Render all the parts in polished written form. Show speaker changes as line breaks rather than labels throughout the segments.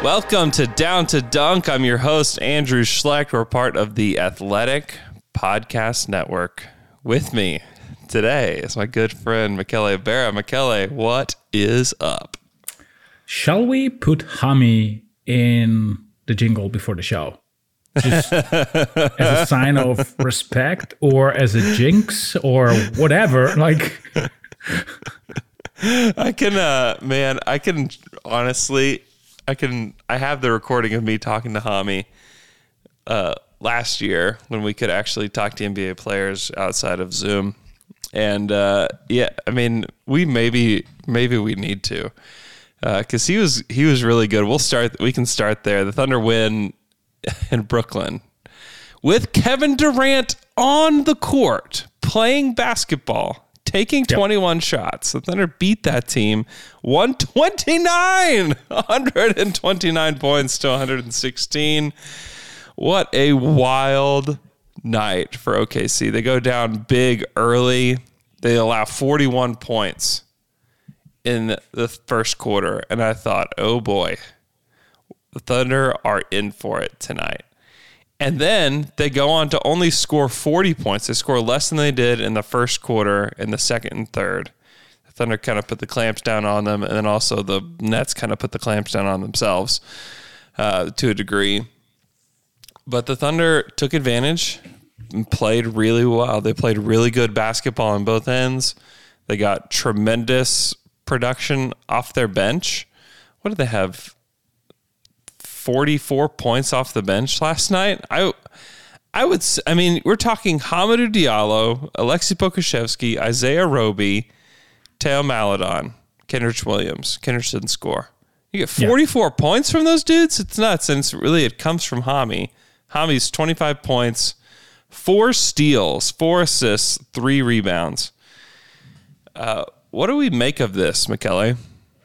Welcome to Down to Dunk. I'm your host, Andrew Schlecht. We're part of the Athletic Podcast Network. With me today is my good friend, Michele Ibarra. Michele, what is up?
Shall we put Hami in the jingle before the show? Just as a sign of respect or as a jinx or whatever. Like,
I have the recording of me talking to Hami last year when we could actually talk to NBA players outside of Zoom. And we maybe we need to, because he was really good. We can start there. The Thunder win in Brooklyn with Kevin Durant on the court playing basketball, taking 21 shots. The Thunder beat that team 129 points to 116. What a wild night for OKC. They go down big early. They allow 41 points in the first quarter. And I thought, oh boy, the Thunder are in for it tonight. And then they go on to only score 40 points. They score less than they did in the first quarter, in the second and third. The Thunder kind of put the clamps down on them, and then also the Nets kind of put the clamps down on themselves to a degree. But the Thunder took advantage and played really well. They played really good basketball on both ends. They got tremendous production off their bench. What did they have? 44 points off the bench last night. We're talking Hamidou Diallo, Alexei Pokusevski, Isaiah Roby, Teo Maledon, Kenrich Williams. Kenrich didn't score. You get 44 points from those dudes? It's nuts. And it comes from Hami. Hami's 25 points, 4 steals, 4 assists, 3 rebounds. What do we make of this, Michele?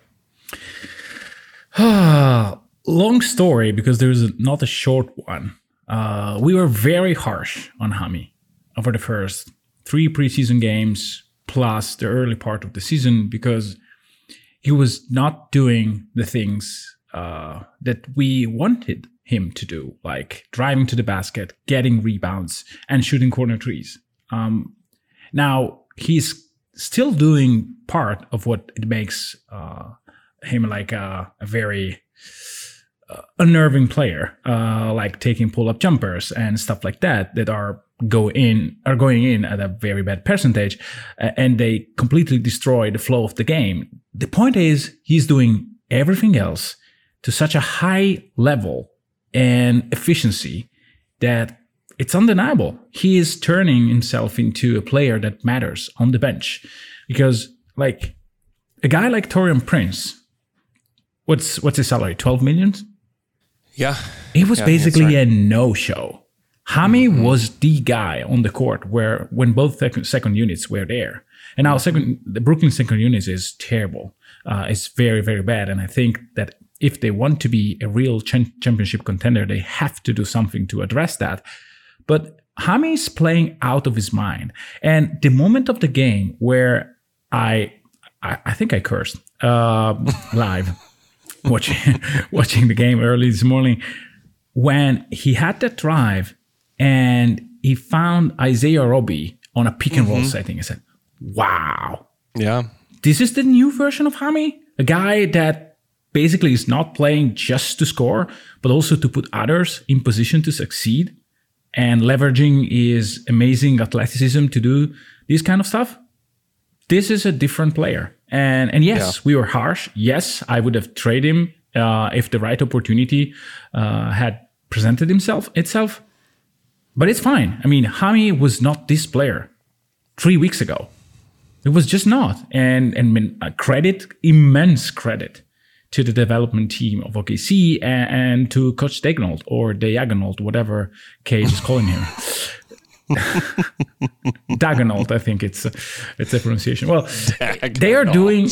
Long story, because there's not a short one. We were very harsh on Hami over the first 3 preseason games plus the early part of the season because he was not doing the things that we wanted him to do, like driving to the basket, getting rebounds, and shooting corner threes. Now, he's still doing part of what it makes him like a very unnerving player, like taking pull-up jumpers and stuff like that are going in at a very bad percentage, and they completely destroy the flow of the game. The point is, he's doing everything else to such a high level and efficiency that it's undeniable. He is turning himself into a player that matters on the bench, because like a guy like Taurean Prince, what's his salary? 12 million?
Yeah.
It was basically a no-show. Hami was the guy on the court when both second units were there. And now the Brooklyn second unit is terrible. It's very, very bad. And I think that if they want to be a real championship contender, they have to do something to address that. But Hami is playing out of his mind. And the moment of the game where I think I cursed live watching the game early this morning, when he had that drive and he found Isaiah Roby on a pick and roll setting, I said, wow.
Yeah.
This is the new version of Hami, a guy that basically is not playing just to score, but also to put others in position to succeed and leveraging his amazing athleticism to do this kind of stuff. This is a different player. And yes, we were harsh. Yes, I would have traded him if the right opportunity had presented itself. But it's fine. I mean, Hami was not this player 3 weeks ago. It was just not. And immense credit to the development team of OKC and to Coach Daigneault or Diagonalt, whatever Cage is calling him. Daigneault, I think it's a pronunciation. Well, they are doing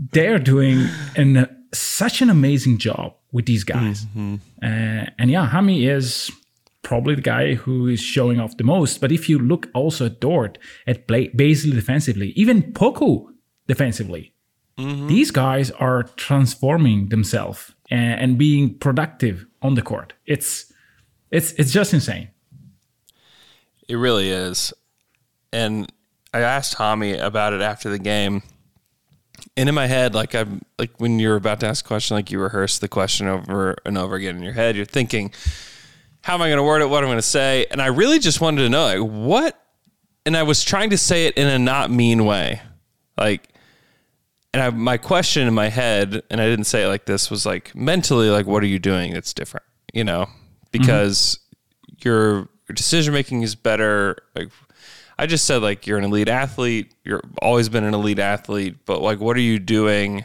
such an amazing job with these guys. Hami is probably the guy who is showing off the most. But if you look also at Dort, at basically defensively, even Poku defensively, These guys are transforming themselves and being productive on the court. It's just insane.
It really is. And I asked Hami about it after the game. And in my head, like when you're about to ask a question, like you rehearse the question over and over again in your head, you're thinking, how am I going to word it? What am I going to say? And I really just wanted to know, like, what? And I was trying to say it in a not mean way. Like, and my question in my head, and I didn't say it like this, was like mentally, like, what are you doing that's different? You know, because your decision making is better. Like, I just said, like, you're an elite athlete. You're always been an elite athlete, but like, what are you doing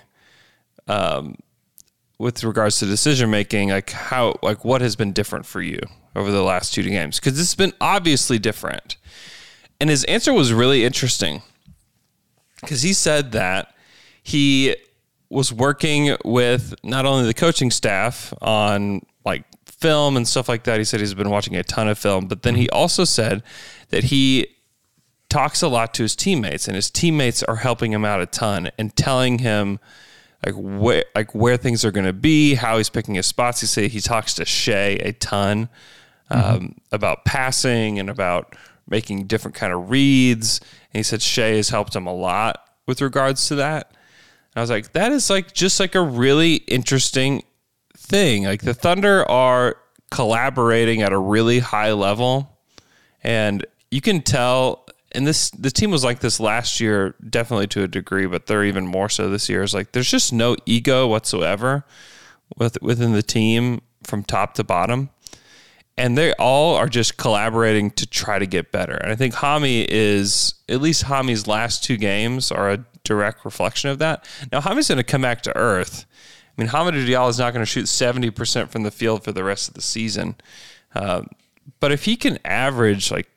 with regards to decision making? Like, how, like, what has been different for you over the last 2 games? Because this has been obviously different. And his answer was really interesting because he said that he was working with not only the coaching staff on like film and stuff like that. He said he's been watching a ton of film, but then he also said that he talks a lot to his teammates, and his teammates are helping him out a ton and telling him where things are going to be, how he's picking his spots. He said he talks to Shai a ton about passing and about making different kind of reads. And he said Shai has helped him a lot with regards to that. And I was like, that is like just like a really interesting thing. Like the Thunder are collaborating at a really high level, and you can tell. And the team was like this last year, definitely to a degree, but they're even more so this year. Is like there's just no ego whatsoever within the team from top to bottom, and they all are just collaborating to try to get better. And I think Hami's last 2 games are a direct reflection of that. Now Hami's going to come back to earth. I mean, Hamidou Diallo is not going to shoot 70% from the field for the rest of the season, but if he can average like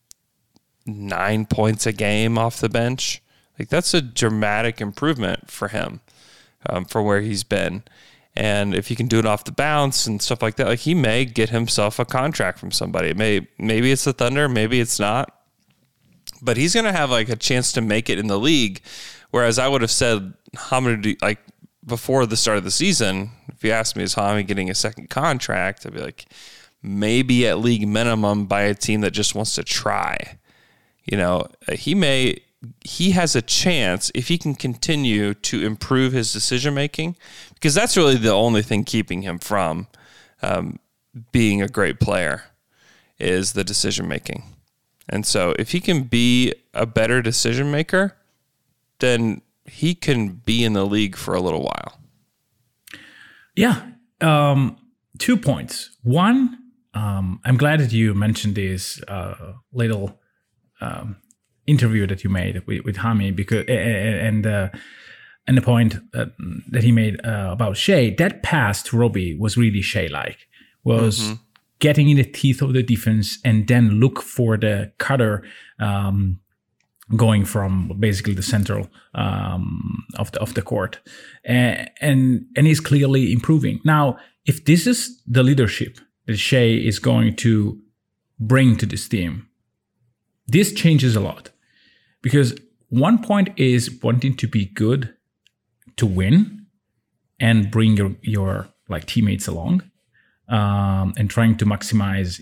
9 points a game off the bench, like that's a dramatic improvement for him for where he's been. And if he can do it off the bounce and stuff like that, like he may get himself a contract from somebody. Maybe it's the Thunder, maybe it's not, but he's going to have like a chance to make it in the league. Whereas I would have said Hamidou, like before the start of the season, if you asked me, is Hami getting a second contract? I'd be like, maybe at league minimum by a team that just wants to try. You know, he has a chance if he can continue to improve his decision making, because that's really the only thing keeping him from being a great player is the decision making. And so if he can be a better decision maker, then he can be in the league for a little while.
Yeah. 2 points. One, I'm glad that you mentioned this little interview that you made with Hami, because and the point that he made about Shai, that pass to Robbie was really Shai-like, was getting in the teeth of the defense and then look for the cutter going from basically the central of the court, and he's clearly improving. Now, if this is the leadership that Shai is going to bring to this team, this changes a lot, because one point is wanting to be good to win and bring your like teammates along, and trying to maximize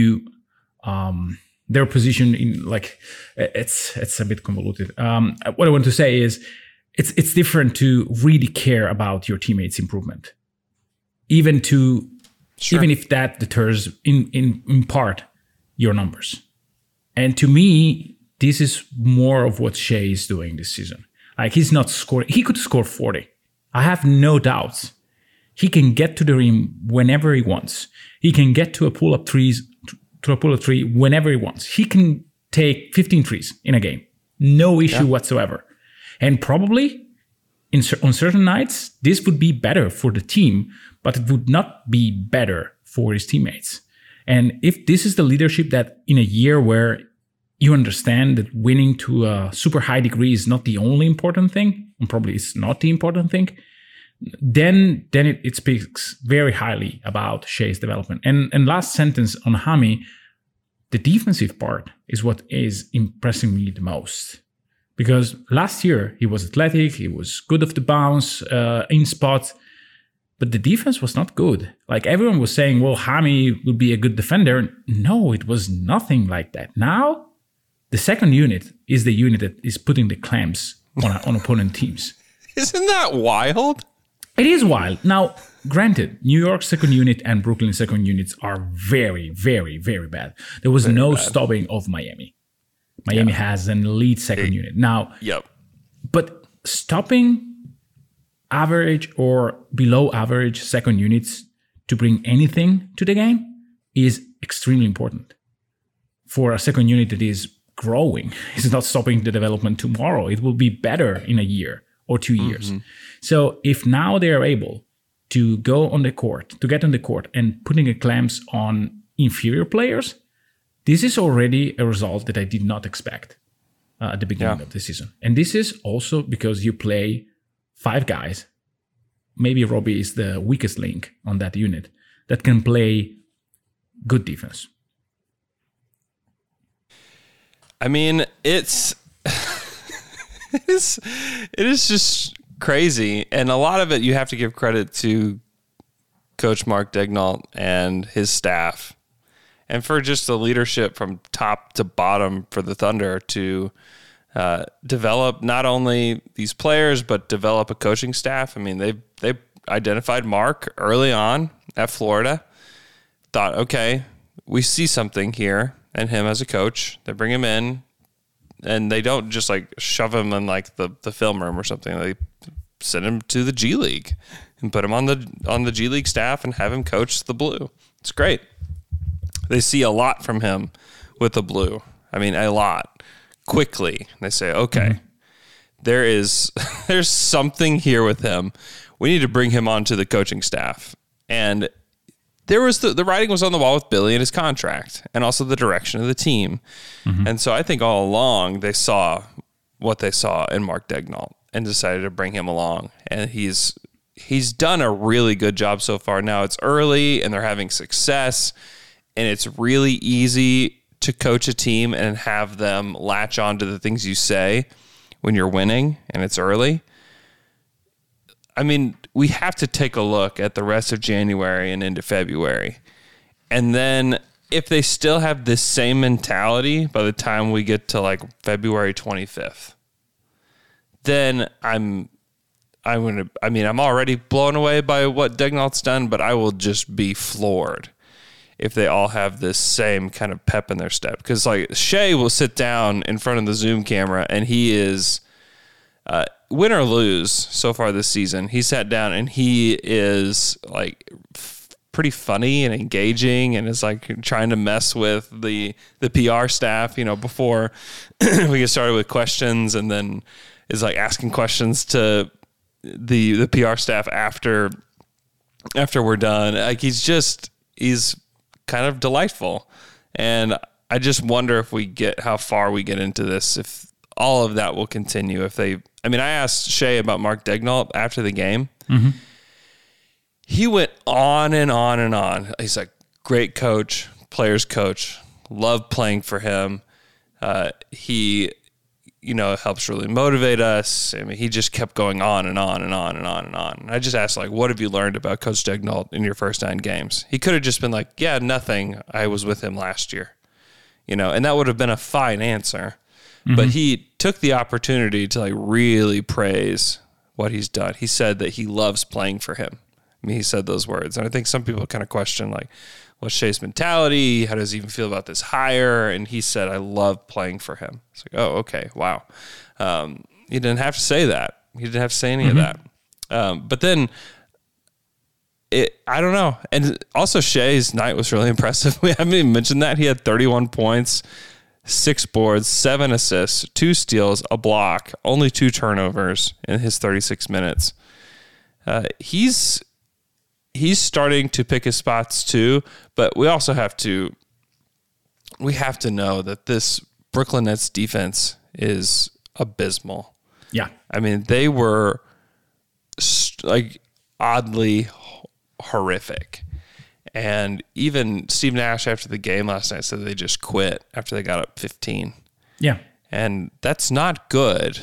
their position in like it's a bit convoluted. What I want to say is it's different to really care about your teammates' improvement, even if that deters in part your numbers. And to me, this is more of what Shai is doing this season. Like he's not scoring. He could score 40. I have no doubts. He can get to the rim whenever he wants. He can get to a pull-up three whenever he wants. He can take 15 threes in a game. No issue whatsoever. And probably on certain nights, this would be better for the team, but it would not be better for his teammates. And if this is the leadership that in a year where you understand that winning to a super high degree is not the only important thing, and probably it's not the important thing, then it speaks very highly about Shai's development. And last sentence on Hami, the defensive part is what is impressing me the most, Because last year, he was athletic, he was good off the bounce, in spots, but the defense was not good. Like everyone was saying, well, Hami would be a good defender. No, it was nothing like that. Now, the second unit is the unit that is putting the clamps on opponent teams.
Isn't that wild?
It is wild. Now, granted, New York's second unit and Brooklyn's second units are very, very, very bad. There was no stopping of Miami. Miami has an elite second unit. Now, but stopping average or below average second units to bring anything to the game is extremely important for a second unit that is growing. It's not stopping the development tomorrow. It will be better in a year or 2 years. So if now they are able to go on the court, to get on the court and putting the clamps on inferior players, this is already a result that I did not expect at the beginning of the season. And this is also because you play 5 guys. Maybe Robbie is the weakest link on that unit that can play good defense.
I mean, it is just crazy. And a lot of it, you have to give credit to Coach Mark Daigneault and his staff. And for just the leadership from top to bottom for the Thunder to develop not only these players, but develop a coaching staff. I mean, they identified Mark early on at Florida, thought, okay, we see something here in him as a coach. They bring him in, and they don't just like shove him in like the film room or something. They send him to the G League and put him on the G League staff and have him coach the Blue. It's great. They see a lot from him with the Blue. I mean, a lot. Quickly. They say, okay, there's something here with him. We need to bring him onto the coaching staff. And there was the writing was on the wall with Billy and his contract and also the direction of the team. And so I think all along they saw what they saw in Mark Daigneault and decided to bring him along. And he's done a really good job so far. Now it's early and they're having success. And it's really easy to coach a team and have them latch on to the things you say when you're winning and it's early. I mean, we have to take a look at the rest of January and into February. And then if they still have this same mentality by the time we get to like February 25th, then I'm already blown away by what Daigneault's done, but I will just be floored if they all have this same kind of pep in their step. Because like Shea will sit down in front of the Zoom camera and he is, win or lose so far this season, he sat down and he is like pretty funny and engaging and is like trying to mess with the PR staff, before we get started with questions, and then is like asking questions to the PR staff after we're done. Like he's kind of delightful. And I just wonder how far we get into this, if all of that will continue. I asked Shea about Mark Daigneault after the game. He went on and on and on. He's like, great coach, players coach, love playing for him. He, helps really motivate us. I mean, he just kept going on and on and on and on and on. And I just asked, like, what have you learned about Coach Daigneault in your first 9 games? He could have just been like, yeah, nothing. I was with him last year, and that would have been a fine answer. But he took the opportunity to like really praise what he's done. He said that he loves playing for him. I mean, he said those words. And I think some people kind of question, like, what's Shea's mentality? How does he even feel about this hire? And he said, I love playing for him. It's like, oh, okay, wow. He didn't have to say that. He didn't have to say any of that. But then, I don't know. And also Shea's night was really impressive. We haven't even mentioned that. He had 31 points, 6 boards, 7 assists, 2 steals, a block, only 2 turnovers in his 36 minutes. He's starting to pick his spots too, but we also have to know that this Brooklyn Nets defense is abysmal.
Yeah.
I mean, they were like oddly horrific. And even Steve Nash after the game last night said they just quit after they got up 15.
Yeah.
And that's not good.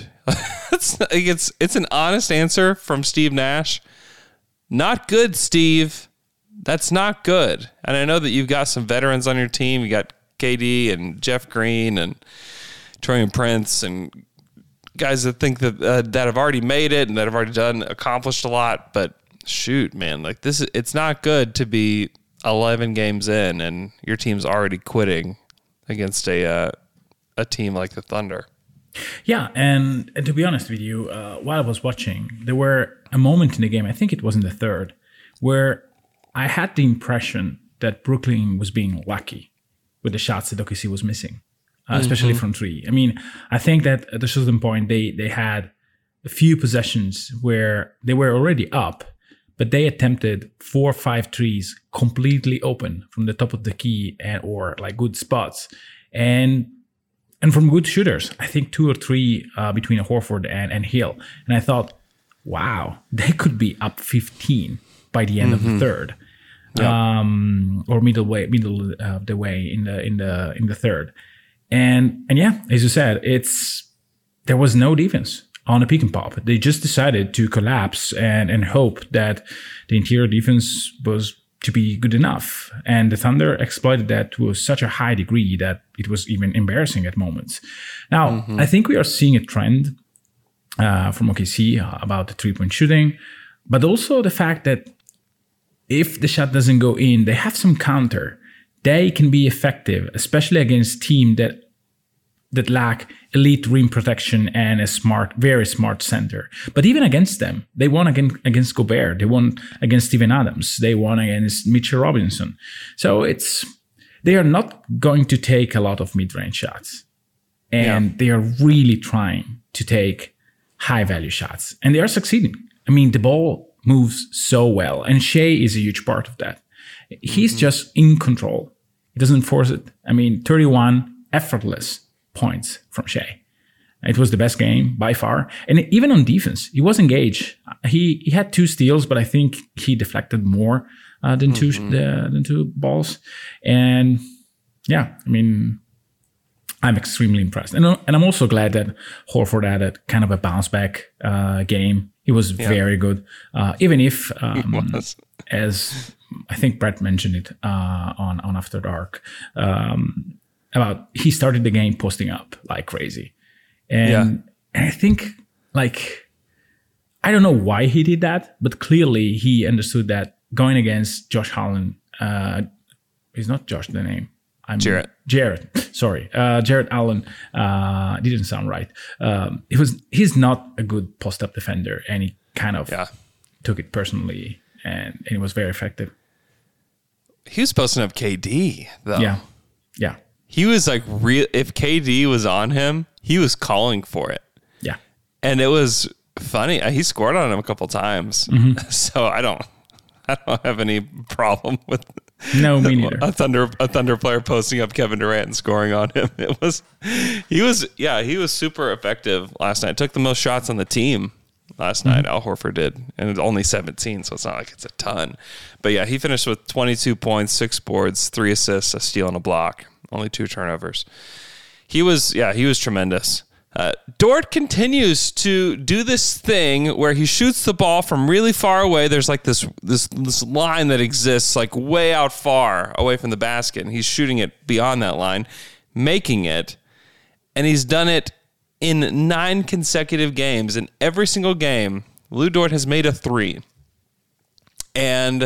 It's an honest answer from Steve Nash. Not good, Steve. That's not good. And I know that you've got some veterans on your team. You got KD and Jeff Green and Taurean Prince and guys that think that that have already made it and that have already accomplished a lot. But shoot, man, like it's not good to be 11 games in and your team's already quitting against a team like the Thunder.
Yeah, and to be honest with you, while I was watching, there were a moment in the game, I think it was in the third, where I had the impression that Brooklyn was being lucky with the shots that OKC was missing, especially from three. I mean, I think that at a certain point, they had a few possessions where they were already up, but they attempted 4 or 5 threes completely open from the top of the key or like good spots. And from good shooters, I think 2 or 3 between Horford and Hill. And I thought, wow, they could be up 15 by the end of the third, or middle of the way in the third. And yeah, as you said, there was no defense on a pick and pop. They just decided to collapse and hope that the interior defense was to be good enough. And the Thunder exploited that to such a high degree that it was even embarrassing at moments. Now, I think we are seeing a trend from OKC about the three-point shooting, but also the fact that if the shot doesn't go in, they have some counter. They can be effective, especially against teams that lack elite rim protection and a very smart center. But even against them, they won against Gobert. They won against Steven Adams. They won against Mitchell Robinson. So they are not going to take a lot of mid-range shots. And they are really trying to take high-value shots. And they are succeeding. I mean, the ball moves so well. And Shea is a huge part of that. He's just in control. He doesn't force it. I mean, 31 effortless points from Shea. It was the best game by far. And even on defense, he was engaged. He had 2 steals, but I think he deflected more than two balls. And yeah, I mean, I'm extremely impressed. And I'm also glad that Horford had a kind of a bounce back game. He was very good. Even if, as I think Brett mentioned it on After Dark, about he started the game posting up like crazy. And I think, like, I don't know why he did that, but clearly he understood that going against Josh Allen, is not Josh the name. Jarrett. Sorry. Jarrett Allen didn't sound right. He's not a good post-up defender, and he kind of took it personally, and it was very effective.
He was posting up KD, though.
Yeah.
He was like, if KD was on him, he was calling for it.
Yeah.
And it was funny. He scored on him a couple times. So I don't have any problem with
me neither.
A Thunder player posting up Kevin Durant and scoring on him. He was super effective last night. Took the most shots on the team last night. Al Horford did, and it's only 17, so it's not like it's a ton. But yeah, he finished with 22 points, 6 boards, 3 assists, a steal, and a block. Only 2 turnovers. He was tremendous. Dort continues to do this thing where he shoots the ball from really far away. There's like this line that exists like way out far away from the basket, and he's shooting it beyond that line, making it. And he's done it in 9 consecutive games. In every single game, Lu Dort has made a 3. And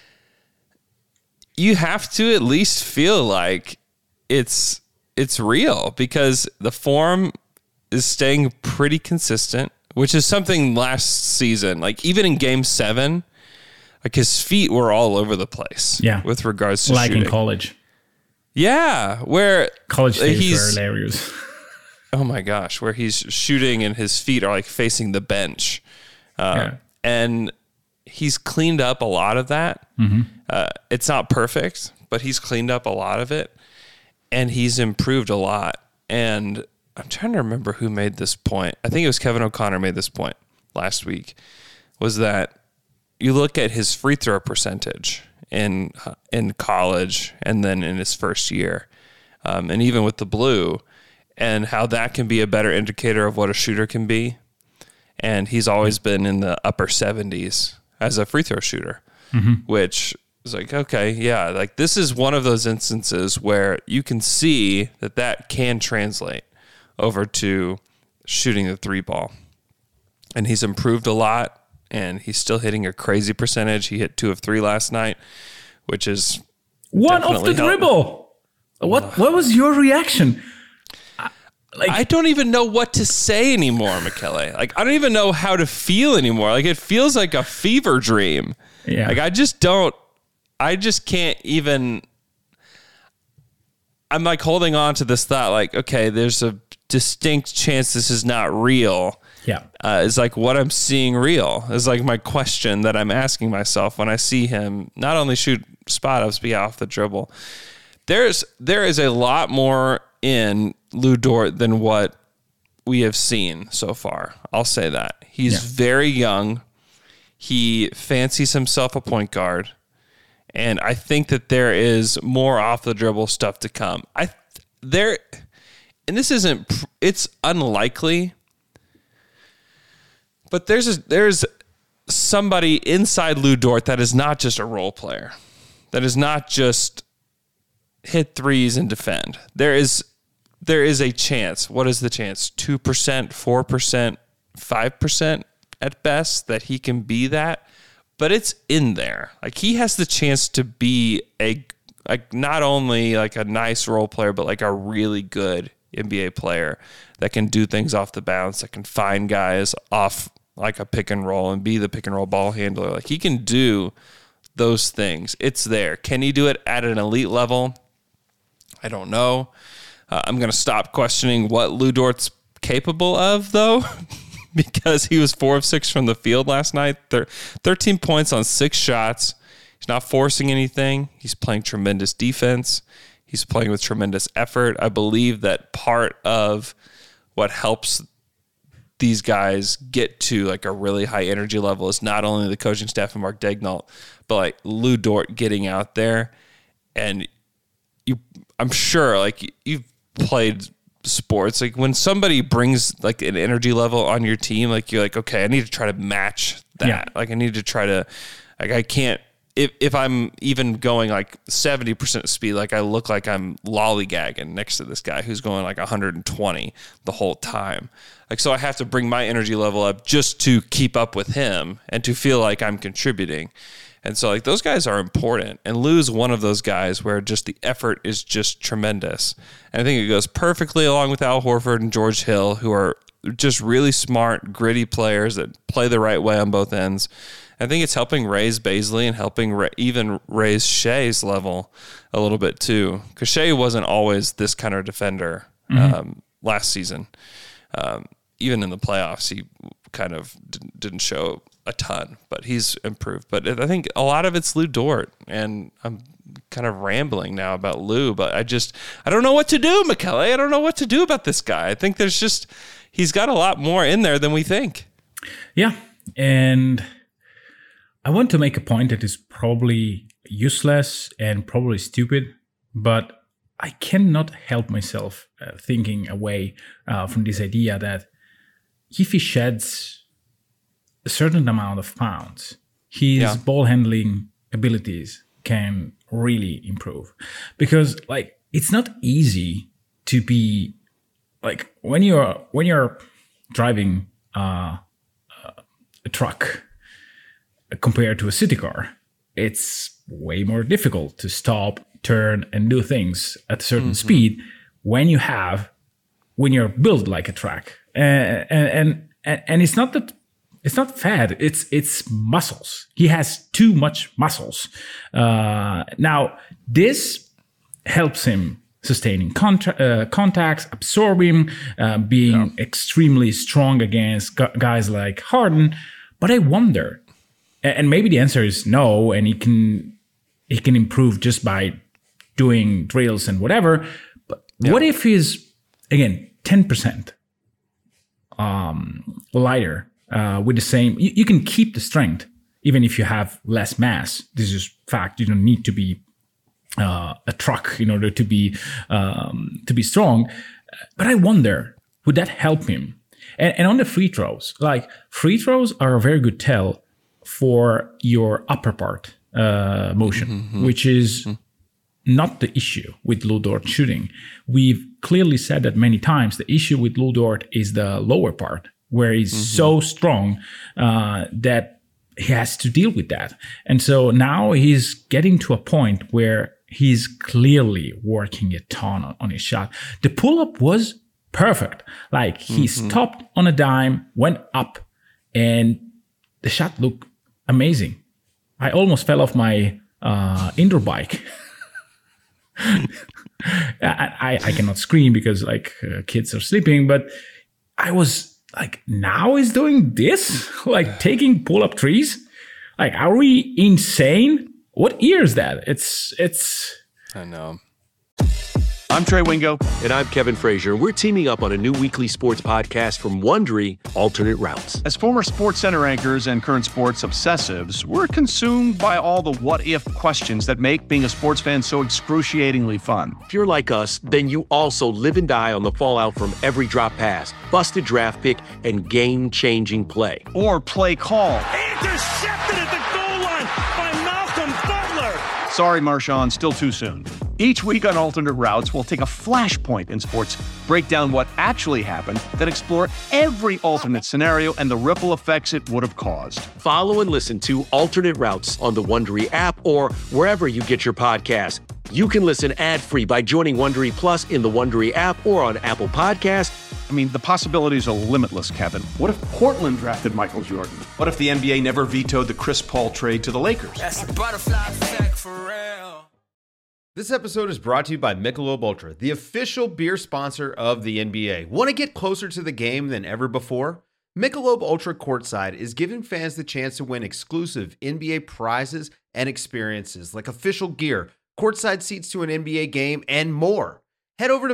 you have to at least feel like it's real, because the form is staying pretty consistent, which is something last season, like even in game 7, like his feet were all over the place.
Yeah.
With regards to
like
shooting.
in college.
Yeah. Where
college days were hilarious.
Oh my gosh. Where he's shooting and his feet are like facing the bench. And he's cleaned up a lot of that. It's not perfect, but he's cleaned up a lot of it. And he's improved a lot. And I'm trying to remember who made this point. I think it was Kevin O'Connor made this point last week, was that you look at his free throw percentage in college and then in his first year, and even with the Blue, and how that can be a better indicator of what a shooter can be. And he's always been in the upper 70s as a free throw shooter, which is like, okay, yeah, like this is one of those instances where you can see that can translate over to shooting the three ball. And he's improved a lot, and he's still hitting a crazy percentage. He hit 2 of 3 last night, which is
one off the dribble. What was your reaction?
I don't even know what to say anymore, Michele. Like, I don't even know how to feel anymore. Like, it feels like a fever dream.
Yeah.
Like, I just can't even. I'm like holding on to this thought, like, okay, there's a distinct chance this is not real.
Yeah.
Is like what I'm seeing real is like my question that I'm asking myself when I see him not only shoot spot ups, but off the dribble. There is a lot more in Lu Dort than what we have seen so far. I'll say that. He's very young. He fancies himself a point guard. And I think that there is more off the dribble stuff to come. And this isn't, it's unlikely, but there's somebody inside Lu Dort that is not just a role player, that is not just hit threes and defend. There is a chance. What is the chance? 2%, 4%, 5% at best that he can be that. But it's in there. Like, he has the chance to be not only like a nice role player, but like a really good NBA player that can do things off the bounce, that can find guys off like a pick and roll and be the pick and roll ball handler. Like, he can do those things. It's there. Can he do it at an elite level? I don't know. I'm going to stop questioning what Lu Dort's capable of, though, because he was 4 of 6 from the field last night. 13 points on 6 shots. He's not forcing anything. He's playing tremendous defense. He's playing with tremendous effort. I believe that part of what helps these guys get to like a really high energy level is not only the coaching staff and Mark Daigneault, but like Lu Dort getting out there. And I'm sure like you've played sports, like when somebody brings like an energy level on your team, like you're like, okay, I need to try to match that. Yeah. Like I need to try to, like I can't, if I'm even going like 70% speed, like I look like I'm lollygagging next to this guy who's going like 120 the whole time. Like, so I have to bring my energy level up just to keep up with him and to feel like I'm contributing. And so like those guys are important, and Lu's one of those guys where just the effort is just tremendous. And I think it goes perfectly along with Al Horford and George Hill, who are just really smart, gritty players that play the right way on both ends. I think it's helping raise Bazley and helping even raise Shea's level a little bit too, because Shea wasn't always this kind of defender last season. Even in the playoffs, he kind of didn't show a ton, but he's improved. But I think a lot of it's Lu Dort, and I'm kind of rambling now about Lu, but I don't know what to do, Michele. I don't know what to do about this guy. I think he's got a lot more in there than we think.
Yeah, and I want to make a point that is probably useless and probably stupid, but I cannot help myself thinking away from this idea that if he sheds a certain amount of pounds, his ball handling abilities can really improve. Because like it's not easy to be like when you're driving a truck compared to a city car, it's way more difficult to stop, turn, and do things at a certain speed when you're built like a truck. And it's not that it's not fat, it's muscles. He has too much muscles. Now this helps him sustaining contacts, absorbing, being extremely strong against guys like Harden. But I wonder, and maybe the answer is no, and he can improve just by doing drills and whatever. But what if he's, again, 10% lighter with the same? You can keep the strength even if you have less mass. This is fact. You don't need to be a truck in order to be strong. But I wonder, would that help him? And on the free throws, like free throws are a very good tell for your upper part motion, which is not the issue with Lu Dort shooting. We've clearly said that many times. The issue with Lu Dort is the lower part, where he's so strong that he has to deal with that. And so now he's getting to a point where he's clearly working a ton on his shot. The pull-up was perfect. Like he stopped on a dime, went up, and the shot looked amazing. I almost fell off my indoor bike. I cannot scream because kids are sleeping, but I was like, now he's doing this, like taking pull-up threes. Like, are we insane? What year is that? It's.
I know.
I'm Trey Wingo.
And I'm Kevin Frazier. We're teaming up on a new weekly sports podcast from Wondery, Alternate Routes.
As former Sports Center anchors and current sports obsessives, we're consumed by all the what-if questions that make being a sports fan so excruciatingly fun.
If you're like us, then you also live and die on the fallout from every drop pass, busted draft pick, and game-changing play.
Or play call.
Intercepted at the goal line by Malcolm Butler.
Sorry, Marshawn, still too soon. Each week on Alternate Routes, we'll take a flashpoint in sports, break down what actually happened, then explore every alternate scenario and the ripple effects it would have caused.
Follow and listen to Alternate Routes on the Wondery app or wherever you get your podcasts. You can listen ad-free by joining Wondery Plus in the Wondery app or on Apple Podcasts.
I mean, the possibilities are limitless, Kevin.
What if Portland drafted Michael Jordan? What if the NBA never vetoed the Chris Paul trade to the Lakers?
That's the butterfly effect for real.
This episode is brought to you by Michelob Ultra, the official beer sponsor of the NBA. Want to get closer to the game than ever before? Michelob Ultra Courtside is giving fans the chance to win exclusive NBA prizes and experiences like official gear, courtside seats to an NBA game, and more. Head over to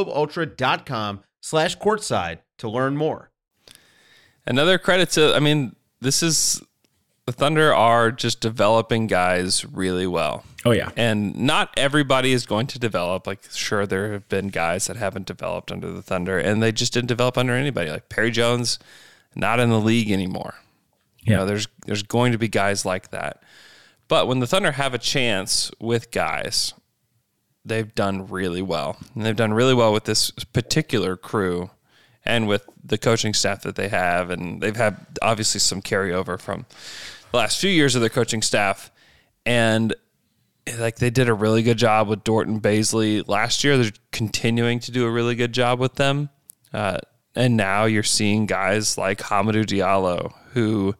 MichelobUltra.com/courtside to learn more.
Another credit to, this is, the Thunder are just developing guys really well.
Oh, yeah.
And not everybody is going to develop. Like, sure, there have been guys that haven't developed under the Thunder, and they just didn't develop under anybody. Like Perry Jones, not in the league anymore.
Yeah.
You know, there's going to be guys like that. But when the Thunder have a chance with guys, they've done really well. And they've done really well with this particular crew and with the coaching staff that they have. And they've had, obviously, some carryover from the last few years of their coaching staff. And like, they did a really good job with Dort and Bazley last year. They're continuing to do a really good job with them. And now you're seeing guys like Hamidou Diallo, who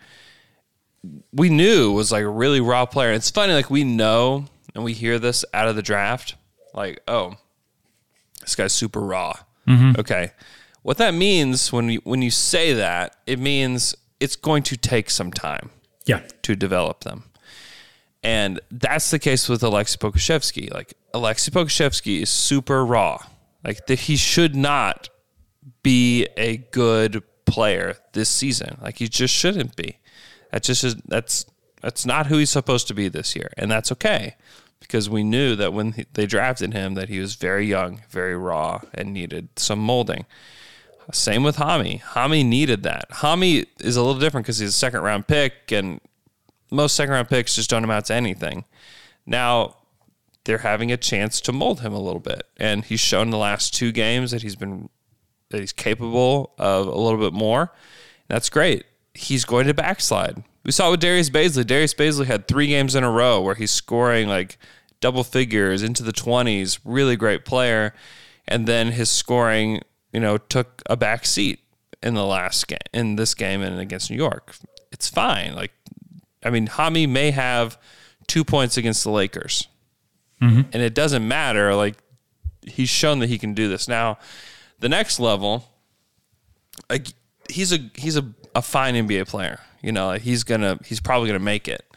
we knew was like a really raw player. It's funny, like, we know and we hear this out of the draft, like, oh, this guy's super raw. Okay. What that means when you say that, it means it's going to take some time to develop them. And that's the case with Aleksej Pokusevski. Like, Aleksej Pokusevski is super raw. Like, he should not be a good player this season. Like, he just shouldn't be. That's not who he's supposed to be this year. And that's okay, because we knew that when they drafted him that he was very young, very raw, and needed some molding. Same with Hami. Hami needed that. Hami is a little different because he's a second-round pick, and most second-round picks just don't amount to anything. Now, they're having a chance to mold him a little bit, and he's shown the last 2 games that he's capable of a little bit more. That's great. He's going to backslide. We saw it with Darius Bazley. Darius Bazley had 3 games in a row where he's scoring like double figures into the 20s. Really great player, and then his scoring, took a back seat in this game and against New York. It's fine. Hami may have 2 points against the Lakers, and it doesn't matter. Like, he's shown that he can do this. Now, the next level, like, he's a fine NBA player. He's probably gonna make it.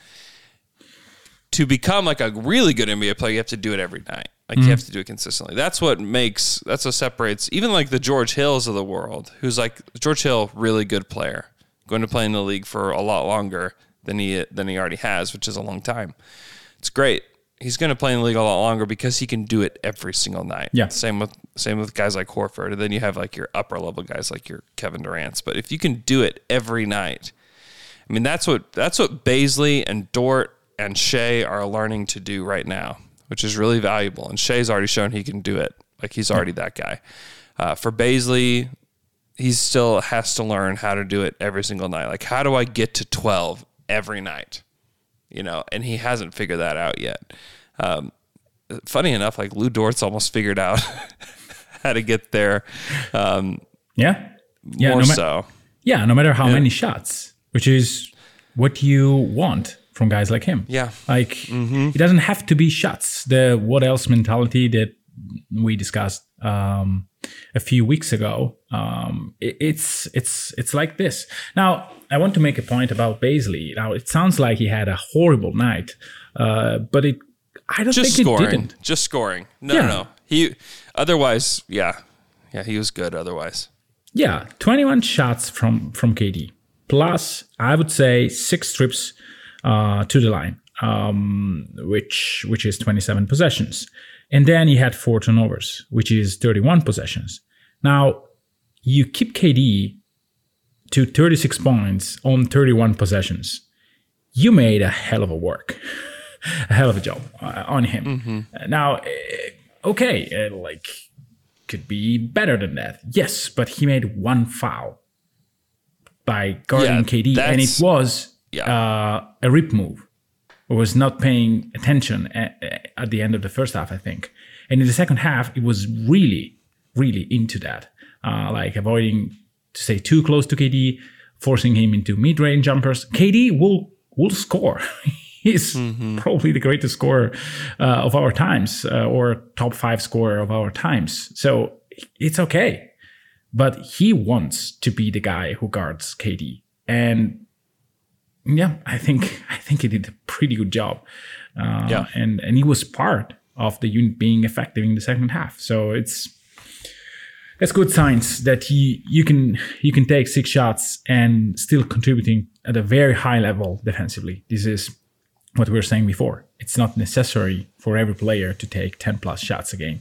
To become like a really good NBA player, you have to do it every night. Like, you have to do it consistently. That's what separates even like the George Hills of the world, who's like George Hill, really good player, going to play in the league for a lot longer than he already has, which is a long time. It's great. he's going to play in the league a lot longer because he can do it every single night.
Yeah.
Same with guys like Horford. And then you have like your upper level guys like your Kevin Durant's. But if you can do it every night, I mean, that's what Bazley and Dort and Shea are learning to do right now, which is really valuable. And Shea's already shown he can do it. Like, he's already that guy. For Bazley, he still has to learn how to do it every single night. Like, how do I get to 12 every night? You know, and he hasn't figured that out yet. Funny enough, like Lou Dort's almost figured out how to get there.
No matter how many shots, which is what you want from guys like him. Yeah. Like, it doesn't have to be shots. The what else mentality that we discussed a few weeks ago, it's like this. Now, I want to make a point about Bazley. Now, it sounds like he had a horrible night, but I don't think it didn't.
Just scoring. No. He otherwise, he was good otherwise.
Yeah, 21 shots from KD, plus I would say 6 trips to the line, which is 27 possessions. And then he had 4 turnovers, which is 31 possessions. Now, you keep KD to 36 points on 31 possessions. You made a hell of a work, a hell of a job on him. Now, could be better than that. Yes, but he made 1 foul by guarding KD, and it was a rip move. Was not paying attention at the end of the first half, I think. And in the second half, it was really, really into that. Like avoiding to stay too close to KD, forcing him into mid-range jumpers. KD will score. He's probably the greatest scorer of our times, or top 5 scorer of our times. So it's okay. But he wants to be the guy who guards KD. And yeah, I think he did a pretty good job. And he was part of the unit being effective in the second half. So it's good signs that you can take 6 shots and still contributing at a very high level defensively. This is what we were saying before. It's not necessary for every player to take 10 plus shots a game.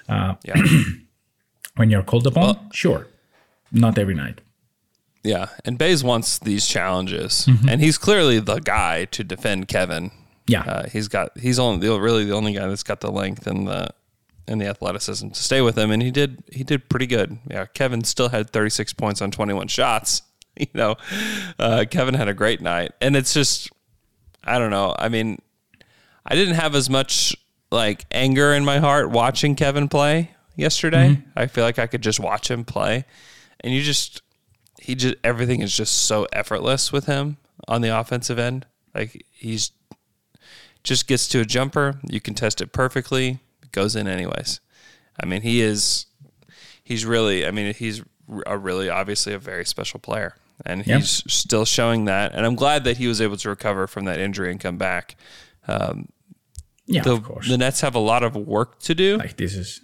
When you're called upon, sure, not every night.
Yeah, and Baze wants these challenges, and he's clearly the guy to defend Kevin.
Yeah,
he's really the only guy that's got the length and the athleticism to stay with him, and he did pretty good. Yeah, Kevin still had 36 points on 21 shots. You know, Kevin had a great night, and it's just, I don't know. I mean, I didn't have as much like anger in my heart watching Kevin play yesterday. I feel like I could just watch him play, and everything is just so effortless with him on the offensive end. Like, he's just gets to a jumper, you can test it perfectly, it goes in anyways. I mean, he's really obviously a very special player, and he's still showing that. And I'm glad that he was able to recover from that injury and come back. Of course. The Nets have a lot of work to do.
Like, this is...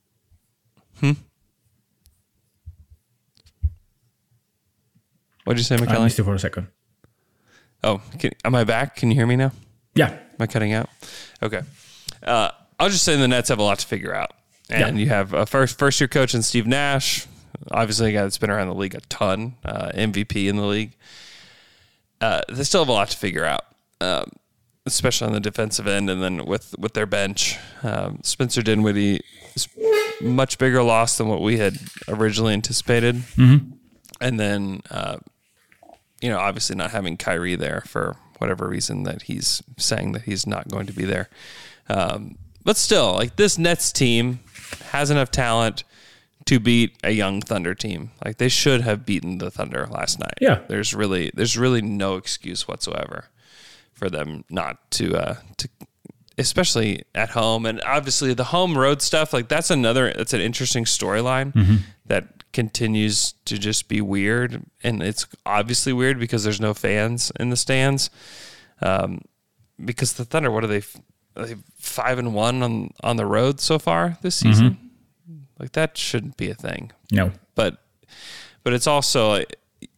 What'd you say, McKelly?
I missed you for a second.
Oh, am I back? Can you hear me now?
Yeah.
Am I cutting out? Okay. I'll just say the Nets have a lot to figure out. And you have a first-year coach in Steve Nash, obviously a guy that's been around the league a ton, MVP in the league. They still have a lot to figure out, especially on the defensive end, and then with their bench. Spencer Dinwiddie is a much bigger loss than what we had originally anticipated. And then, obviously not having Kyrie there for whatever reason that he's saying that he's not going to be there. But still, like, this Nets team has enough talent to beat a young Thunder team. Like, they should have beaten the Thunder last night.
Yeah.
There's really no excuse whatsoever for them not to especially at home. And obviously the home road stuff, like, that's an interesting storyline that continues to just be weird. And it's obviously weird because there's no fans in the stands. Because the Thunder, what are they 5-1 on the road so far this season? Like, that shouldn't be a thing.
No.
But it's also, like,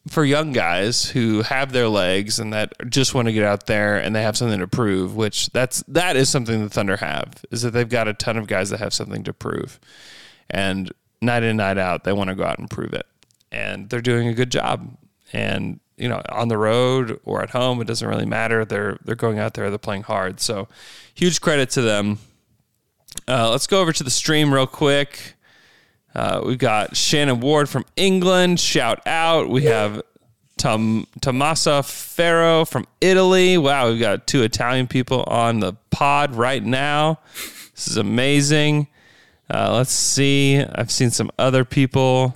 for young guys who have their legs and that just want to get out there and they have something to prove, which that is something the Thunder have, is that they've got a ton of guys that have something to prove. And night in, night out, they want to go out and prove it. And they're doing a good job. And, on the road or at home, it doesn't really matter. They're going out there, they're playing hard. So huge credit to them. Let's go over to the stream real quick. We've got Shannon Ward from England. Shout out. We have Tommaso Ferro from Italy. Wow, we've got 2 Italian people on the pod right now. This is amazing. Let's see. I've seen some other people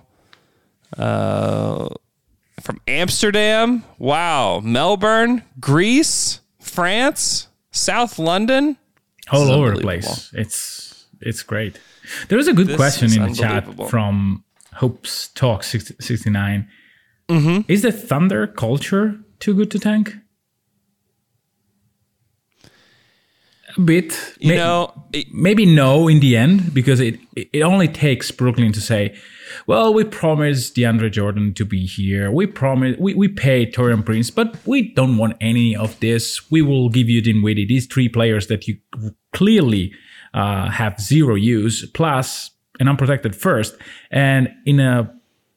from Amsterdam. Wow. Melbourne, Greece, France, South London.
All over the place. It's great. There was a good question in the chat from Hopes Talk 69. Mm-hmm. Is the Thunder culture too good to tank? A bit. Maybe no in the end, because it only takes Brooklyn to say, well, we promised DeAndre Jordan to be here. We paid Taurean Prince, but we don't want any of this. We will give you Dinwiddie, these 3 players that you clearly have zero use, plus an unprotected first. And in a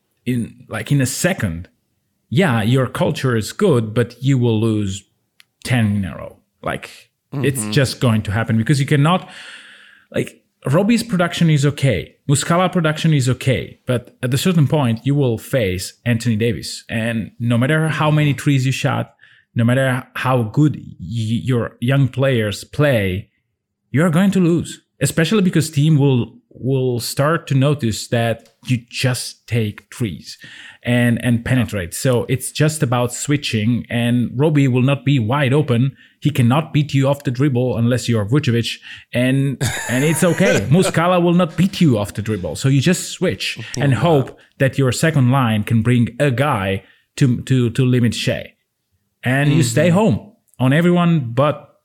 second, yeah, your culture is good, but you will lose 10 in a row. It's just going to happen, because you cannot, Robbie's production is okay. Muscala production is okay. But at a certain point, you will face Anthony Davis. And no matter how many threes you shot, no matter how good your young players play, you're going to lose. Especially because team will start to notice that you just take threes and penetrate. So it's just about switching, and Robbie will not be wide open. He cannot beat you off the dribble unless you're Vucevic, and it's okay. Muscala will not beat you off the dribble. So you just switch and hope that your second line can bring a guy to limit Shea. And you stay home on everyone, but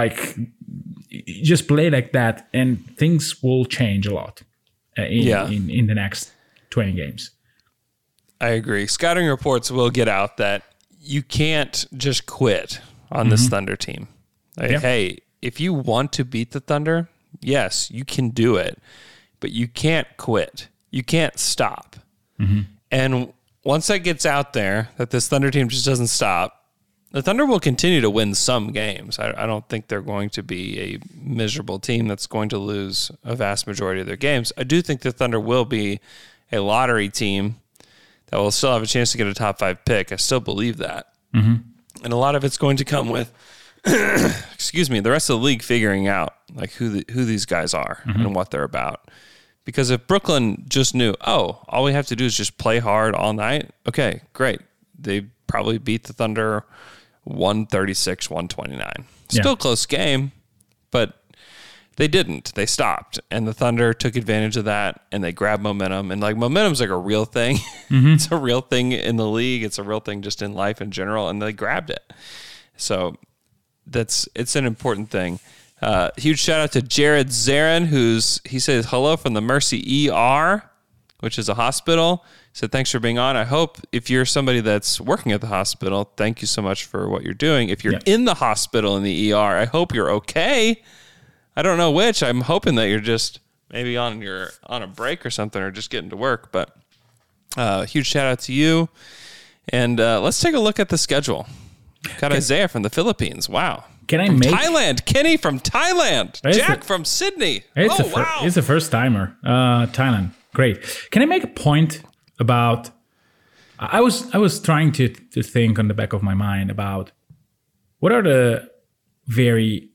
you just play like that, and things will change a lot in the next 20 games.
I agree. Scouting reports will get out that you can't just quit on this Thunder team. Hey, if you want to beat the Thunder, yes, you can do it, but you can't quit. You can't stop. Mm-hmm. And once that gets out there, that this Thunder team just doesn't stop, the Thunder will continue to win some games. I don't think they're going to be a miserable team that's going to lose a vast majority of their games. I do think the Thunder will be a lottery team that will still have a chance to get a top 5 pick. I still believe that. Mm-hmm. And a lot of it's going to come with, the rest of the league figuring out who these guys are and what they're about. Because if Brooklyn just knew, all we have to do is just play hard all night, okay, great. They probably beat the Thunder 136-129. Still close game, but they didn't. They stopped, and the Thunder took advantage of that, and they grabbed momentum. And momentum's a real thing. Mm-hmm. It's a real thing in the league. It's a real thing just in life in general, and they grabbed it. So it's an important thing. Huge shout out to Jared Zarin, he says hello from the Mercy ER, which is a hospital. He said, thanks for being on. I hope if you're somebody that's working at the hospital, thank you so much for what you're doing. If you're in the hospital in the ER, I hope you're okay. I don't know which. I'm hoping that you're just maybe on a break or something, or just getting to work. But huge shout out to you. And let's take a look at the schedule. Got Isaiah from the Philippines. Wow. Thailand. Kenny from Thailand. Jack from Sydney. Wow.
It's a first timer. Thailand. Great. Can I make a point about? I was trying to think on the back of my mind about what are the very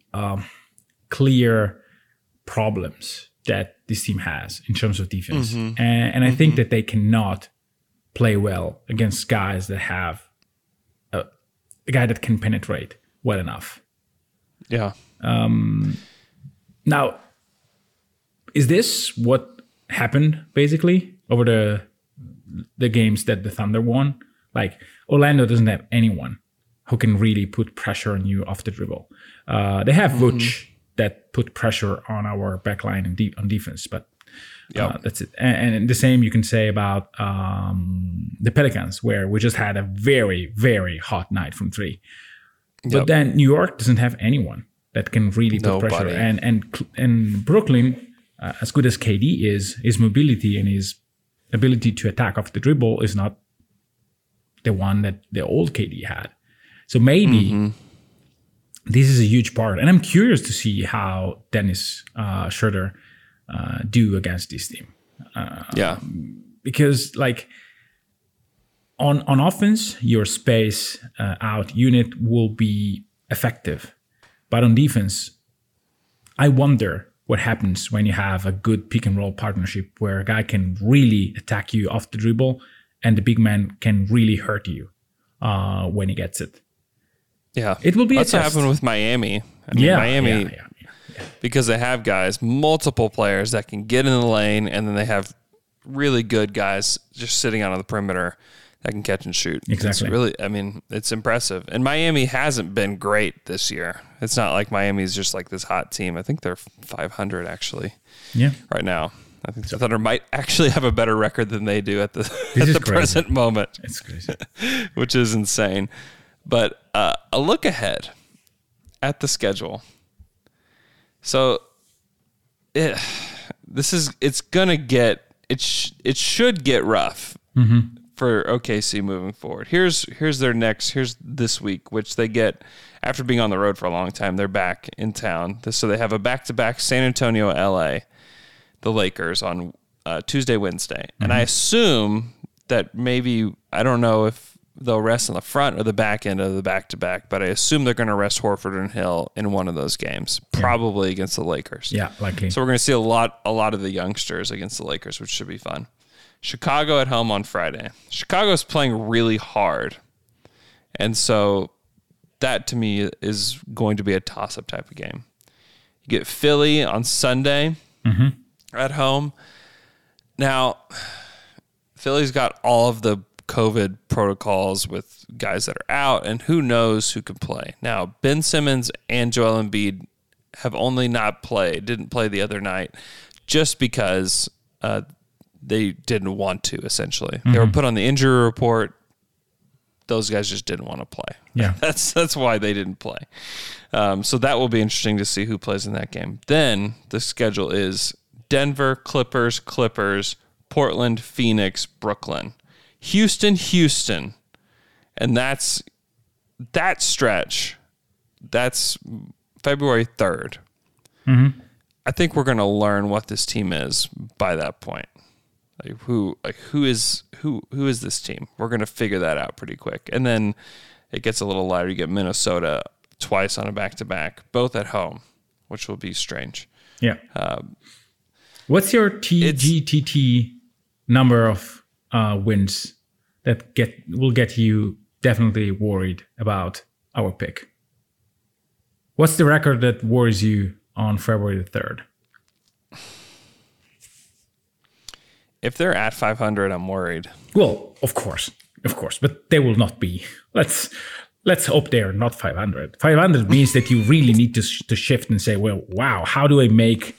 clear problems that this team has in terms of defense. Mm-hmm. And I think that they cannot play well against guys that have a guy that can penetrate well enough.
Yeah.
Now, is this what happened basically over the games that the Thunder won? Orlando doesn't have anyone who can really put pressure on you off the dribble. They have Vooch that put pressure on our backline on defense, but
Yep.
That's it. And the same you can say about the Pelicans, where we just had a very, very hot night from three. But
Yep.
then New York doesn't have anyone that can really put pressure. And Brooklyn, as good as KD is, his mobility and his ability to attack off the dribble is not the one that the old KD had. So maybe this is a huge part. And I'm curious to see how Dennis Schroeder do against this team. Because like on offense, your space out unit will be effective. But on defense, I wonder what happens when you have a good pick and roll partnership where a guy can really attack you off the dribble and the big man can really hurt you when he gets it.
Yeah.
It will be
That's
a
what
test.
happened with Miami. I mean, Miami,
yeah.
because they have guys, multiple players that can get in the lane, and then they have really good guys just sitting out on the perimeter that can catch and shoot.
Exactly.
It's really, I mean, it's impressive. And Miami hasn't been great this year. It's not like Miami's just like this hot team. I think they're 500 actually.
Yeah.
Right now. I think the Thunder might actually have a better record than they do at the
is
present moment.
It's crazy.
Which is insane. But a look ahead at the schedule. So it should get rough for OKC moving forward. Here's this week, which they get after being on the road for a long time. They're back in town, so they have a back-to-back San Antonio, LA, the Lakers on Tuesday, Wednesday, and I assume that maybe, I don't know if they'll rest on the front or the back end of the back-to-back, but I assume they're going to rest Horford and Hill in one of those games, probably against the Lakers.
Yeah, likely.
So we're going to see a lot of the youngsters against the Lakers, which should be fun. Chicago at home on Friday. Chicago's playing really hard, and so that to me is going to be a toss-up type of game. You get Philly on Sunday at home. Now, Philly's got all of the COVID protocols with guys that are out, and who knows who can play. Now, Ben Simmons and Joel Embiid have only didn't play the other night just because they didn't want to, essentially. They were put on the injury report. Those guys just didn't want to play.
Yeah.
That's why they didn't play. So that will be interesting to see who plays in that game. Then the schedule is Denver, Clippers, Portland, Phoenix, Brooklyn, Houston. And that stretch, that's February 3rd. I think we're going to learn what this team is by that point. Who is this team? We're going to figure that out pretty quick. And then it gets a little lighter. You get Minnesota twice on a back-to-back, both at home, which will be strange.
Yeah. What's your TGTT number of wins that will get you definitely worried about our pick? What's the record that worries you on February the 3rd?
If they're at 500, I'm worried.
Well, of course, but they will not be. Let's hope they are not 500. 500 means that you really need to shift and say, well, wow, how do I make...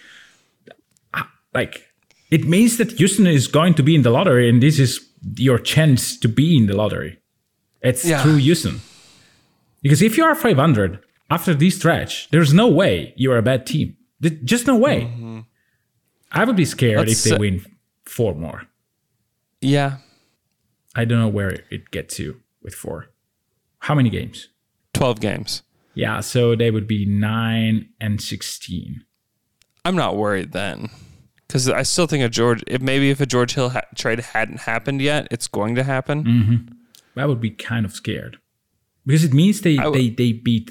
it means that Houston is going to be in the lottery, and this is your chance to be in the lottery. It's through Houston. Because if you are 500 after this stretch, there's no way you're a bad team. Just no way. I would be scared if they win 4 more.
Yeah.
I don't know where it gets you with 4. How many games?
12 games.
Yeah, so they would be 9-16.
I'm not worried then. Because I still think if a George Hill trade hadn't happened yet, it's going to happen.
I would be kind of scared. Because it means they beat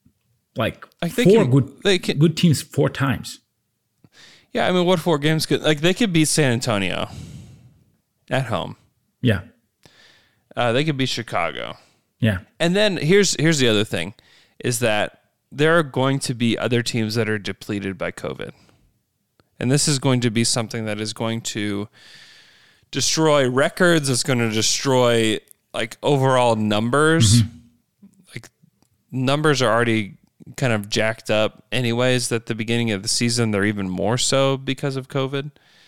good teams 4 times.
Yeah, I mean, what 4 games could... they could beat San Antonio at home.
Yeah.
They could beat Chicago.
Yeah.
And then here's the other thing, is that there are going to be other teams that are depleted by COVID. And this is going to be something that is going to destroy records. It's going to destroy, overall numbers. Numbers are already kind of jacked up anyways at the beginning of the season. They're even more so because of COVID.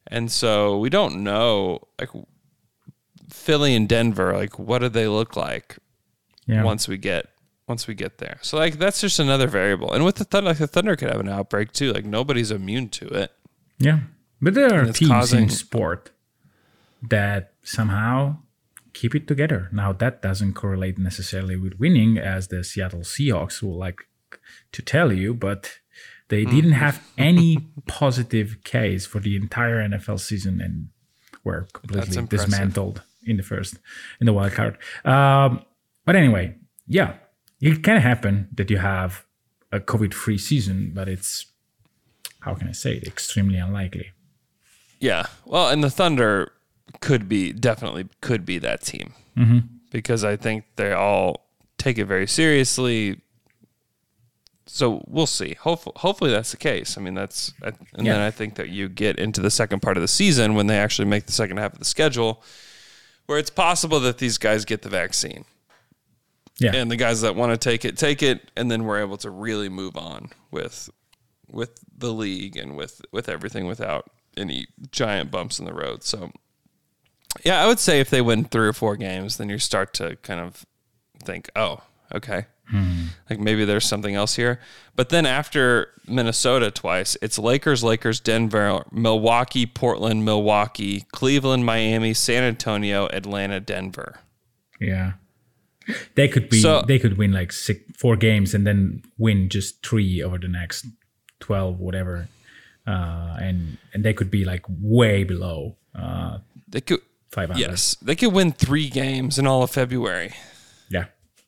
And so we don't know, like, Philly and Denver, like, what do they look like once we get there? So, like, that's just another variable. And with the Thunder, like, the Thunder could have an outbreak too. Like, nobody's immune to it.
Yeah, but there are teams
causing
in sport that somehow keep it together. Now, that doesn't correlate necessarily with winning, as the Seattle Seahawks will like to tell you, but they didn't have any positive case for the entire NFL season and were completely dismantled in the wild card. But anyway, yeah, it can happen that you have a COVID-free season, but it's, how can I say it, extremely unlikely.
Yeah. Well, and the Thunder definitely could be that team, because I think they all take it very seriously. So we'll see. Hopefully that's the case. I mean, then I think that you get into the second part of the season when they actually make the second half of the schedule, where it's possible that these guys get the vaccine. Yeah. And the guys that want to take it, and then we're able to really move on with the league and with everything without any giant bumps in the road. So yeah, I would say if they win 3 or 4 games, then you start to kind of think, oh, okay. Like maybe there's something else here. But then after Minnesota twice, it's Lakers, Denver, Milwaukee, Portland, Milwaukee, Cleveland, Miami, San Antonio, Atlanta, Denver.
Yeah. They could win like 4 games and then win just 3 over the next 12, whatever. And they could be like way below
they could
500.
Yes. They could win 3 games in all of February.
Yeah.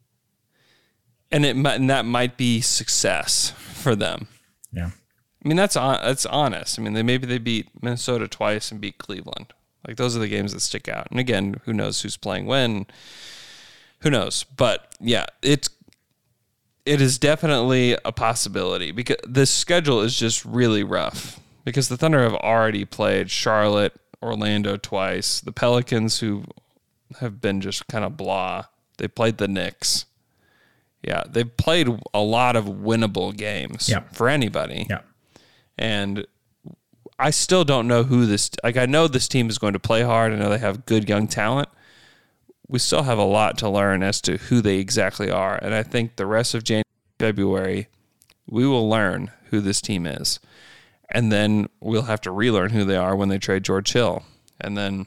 And that might be success for them.
Yeah.
I mean, that's honest. I mean, maybe they beat Minnesota twice and beat Cleveland. Like, those are the games that stick out. And again, who knows who's playing when? Who knows? But yeah, it is definitely a possibility, because this schedule is just really rough, because the Thunder have already played Charlotte, Orlando twice, the Pelicans, who have been just kind of blah. They played the Knicks. Yeah, they've played a lot of winnable games for anybody.
Yeah.
And I still don't know I know this team is going to play hard. I know they have good young talent. We still have a lot to learn as to who they exactly are. And I think the rest of January, February, we will learn who this team is. And then we'll have to relearn who they are when they trade George Hill. And then,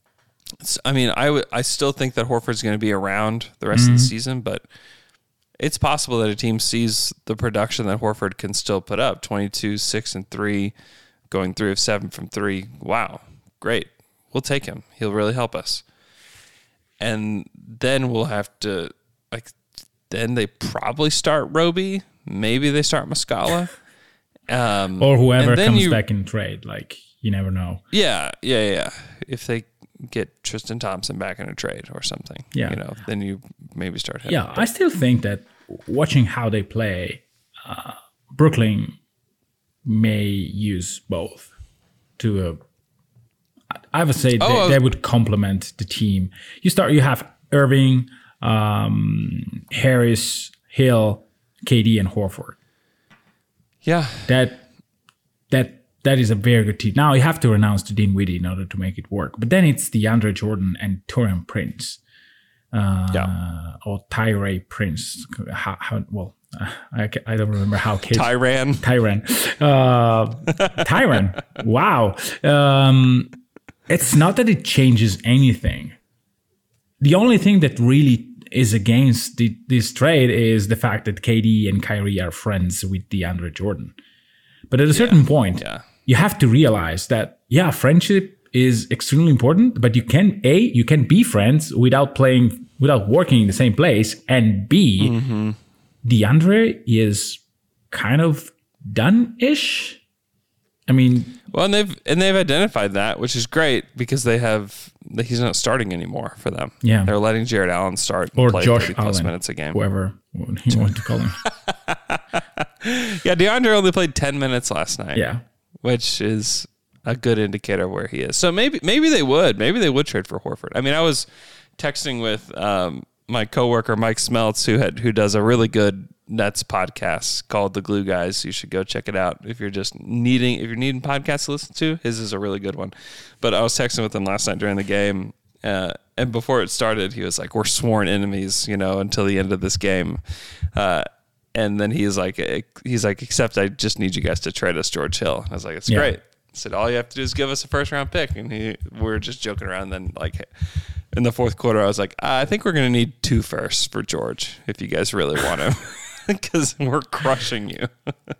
I still think that Horford's going to be around the rest of the season, but it's possible that a team sees the production that Horford can still put up. 22, 6, and 3, going 3 of 7 from 3. Wow, great. We'll take him. He'll really help us. And then we'll have to, then they probably start Roby. Maybe they start Muscala.
Or whoever comes back in trade. You never know.
Yeah. If they get Tristan Thompson back in a trade or something, then you maybe start having.
Yeah, I still think that watching how they play, Brooklyn may use both I would say they would complement the team. You have Irving, Harris, Hill, KD, and Horford.
Yeah.
That is a very good team. Now you have to renounce to Dinwiddie in order to make it work. But then it's DeAndre Jordan and Taurean Prince. Or Tyree Prince. I don't remember how kids.
Tyran.
Tyran. Wow. It's not that it changes anything. The only thing that really is against this trade is the fact that KD and Kyrie are friends with DeAndre Jordan. But at a certain point, you have to realize that, friendship is extremely important, but you can be friends without working in the same place, and B, DeAndre is kind of done-ish. I mean,
well, and they've identified that, which is great, because he's not starting anymore for them.
Yeah,
they're letting Jared Allen start
or
play
Josh
30 plus
Allen,
minutes a game,
whoever you want to call him.
Yeah, DeAndre only played 10 minutes last night.
Yeah,
which is a good indicator of where he is. So maybe they would trade for Horford. I mean, I was texting with my coworker Mike Smeltz, who does a really good Nets podcast called The Glue Guys. You should go check it out if you're needing podcasts to listen to. His is a really good one. But I was texting with him last night during the game, and before it started, he was like, "We're sworn enemies, until the end of this game." And then he's like, "Except I just need you guys to trade us George Hill." And I was like, "It's great." I said, "All you have to do is give us a first round pick." And we were just joking around. And then in the fourth quarter, I was like, "I think we're going to need 2 firsts for George if you guys really want him." Because we're crushing you.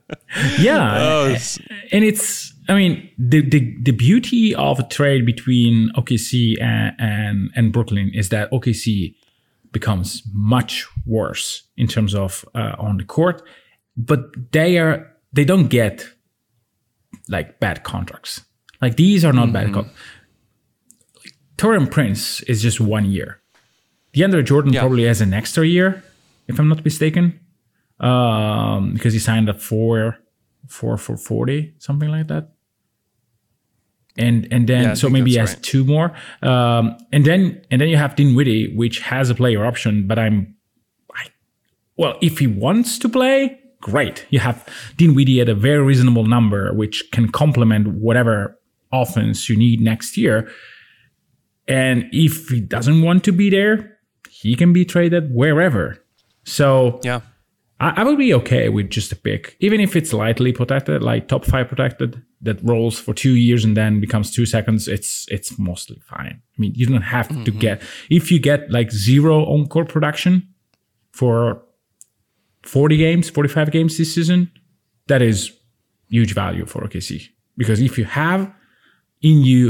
And it's, the beauty of a trade between OKC and Brooklyn is that OKC becomes much worse in terms of on the court, but they don't get like bad contracts. Like these are not bad contracts. Taurean Prince is just 1 year. DeAndre Jordan probably has an extra year, if I'm not mistaken. Because he signed up for 40, something like that. And then so maybe he has 2 more. And then you have Dinwiddie, which has a player option, but if he wants to play, great. You have Dinwiddie at a very reasonable number, which can complement whatever offense you need next year. And if he doesn't want to be there, he can be traded wherever. So I would be okay with just a pick, even if it's lightly protected, like top 5 protected, that rolls for 2 years and then becomes 2 seconds. It's mostly fine. You don't have to get, if you get like 0 on-court production for 40 games, 45 games this season, that is huge value for OKC. Because if you have in you,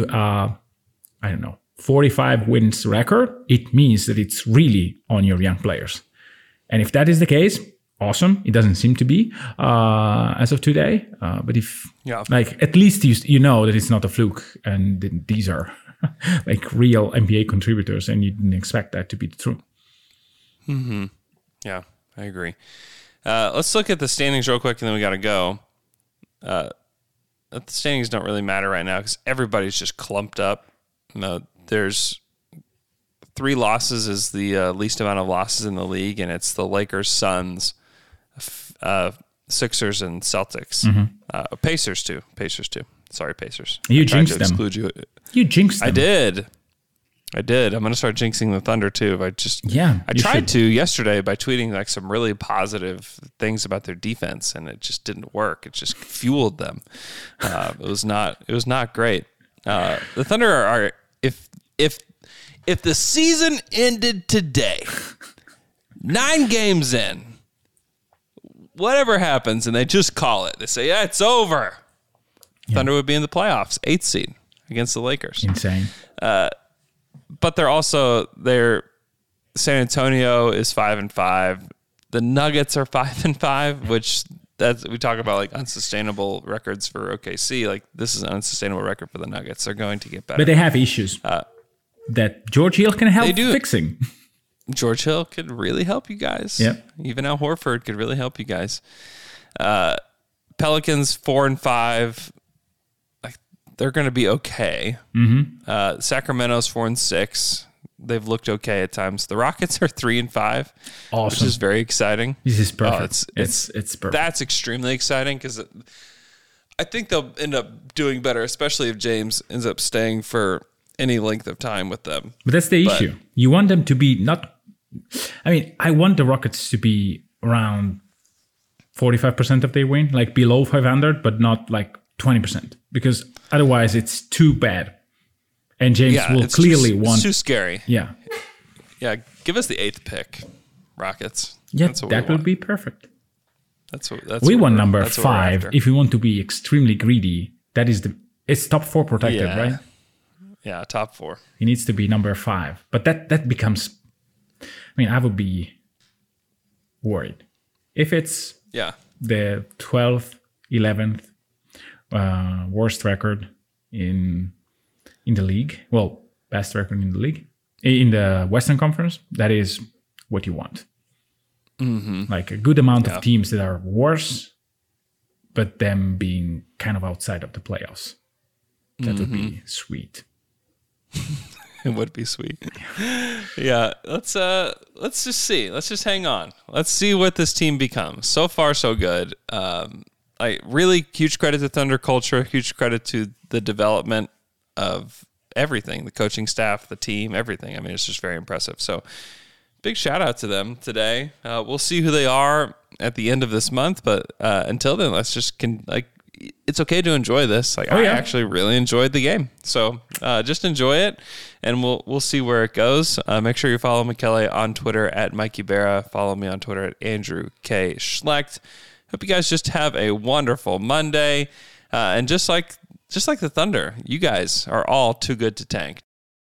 45 wins record, it means that it's really on your young players. And if that is the case, awesome. It doesn't seem to be as of today. But if at least you know that it's not a fluke and these are like real NBA contributors and you didn't expect that to be true.
Mm-hmm. Yeah, I agree. Let's look at the standings real quick and then we got to go. The standings don't really matter right now because everybody's just clumped up. There's 3 losses is the least amount of losses in the league, and it's the Lakers, Suns, Sixers, and Celtics. Pacers too. Sorry, Pacers.
You jinxed them. You jinxed them.
I did. I'm going to start jinxing the Thunder too. I tried to yesterday by tweeting like some really positive things about their defense, and it just didn't work. It just fueled them. It was not great. The Thunder are if the season ended today, 9 games in, whatever happens, and they just call it, they say, "Yeah, it's over." Thunder would be in the playoffs, 8th seed against the Lakers.
Insane.
But they're San Antonio is 5-5. The Nuggets are 5-5, which we talk about like unsustainable records for OKC. Like this is an unsustainable record for the Nuggets. They're going to get better.
But they have issues that George Hill can help fixing.
George Hill could really help you guys.
Yeah.
Even Al Horford could really help you guys. Pelicans 4-5. They're going to be okay. Sacramento's 4-6. They've looked okay at times. The Rockets are 3-5,
awesome,
which is very exciting.
This is perfect. It's perfect.
That's extremely exciting because I think they'll end up doing better, especially if James ends up staying for any length of time with them.
But that's the issue. You want them to be not. I want the Rockets to be around 45% of their win, like below 500, but not like 20%, because otherwise it's too bad. And James will clearly want.
It's too scary.
Yeah.
Yeah. Give us the 8th pick, Rockets.
Yeah, that would be perfect.
We
want number 5. If we want to be extremely greedy, it's top 4 protected, right?
Yeah, top 4.
He needs to be number 5. But that becomes. I would be worried if it's the 12th, 11th worst record in the league. Well, best record in the league. In the Western Conference, that is what you want. Like a good amount of teams that are worse, but them being kind of outside of the playoffs. That would be sweet.
It would be sweet. Yeah, let's just see. Let's just hang on. Let's see what this team becomes. So far, so good. Really huge credit to Thunder culture. Huge credit to the development of everything, the coaching staff, the team, everything. I mean, it's just very impressive. So big shout out to them today. We'll see who they are at the end of this month, but until then, let's just it's okay to enjoy this. I actually really enjoyed the game, so just enjoy it, and we'll see where it goes. Make sure you follow Michele on Twitter at Mikey Berra. Follow me on Twitter at Andrew K. Schlecht. Hope you guys just have a wonderful Monday, and just like the Thunder, you guys are all too good to tank.